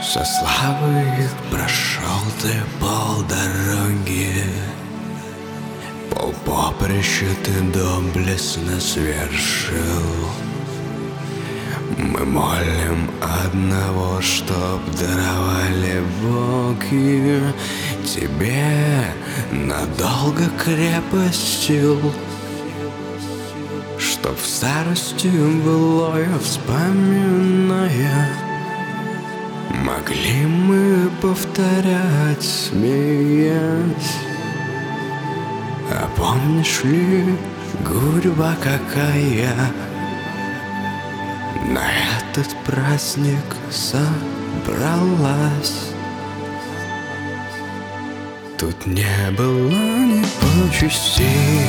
Со славой прошел ты полдороги, пол поприща ты доблестно свершил. Мы молим одного, чтоб даровали боги тебе надолго крепость сил, чтоб в старости былое вспоминая могли мы повторять, смеясь. А помнишь ли, гурьба какая на этот праздник собралась? Тут не было ни почестей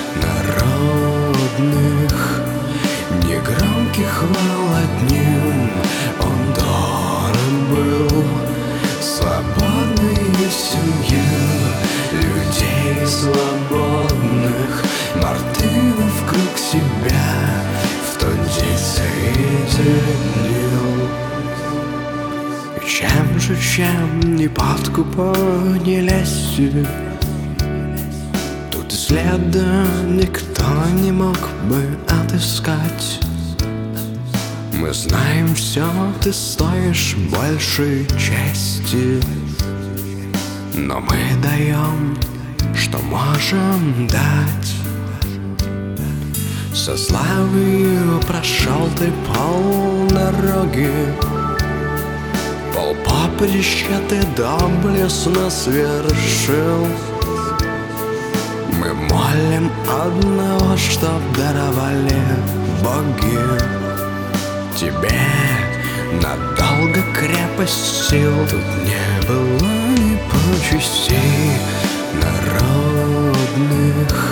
народных, ни громких хвал одним. Он дорог был свободной семьей людей свободных. Мартынов круг себя в тот день соединил. Чем ни подкупа, ни лести тут и следа никто не мог бы отыскать. Мы знаем все, ты стоишь большей чести, но мы даем, что можем дать. Со славою прошел ты полдороги, пол поприща ты доблестно свершил. Мы молим одного, чтоб даровали боги тебе надолго крепость сил. Тут не было ни почестей народных,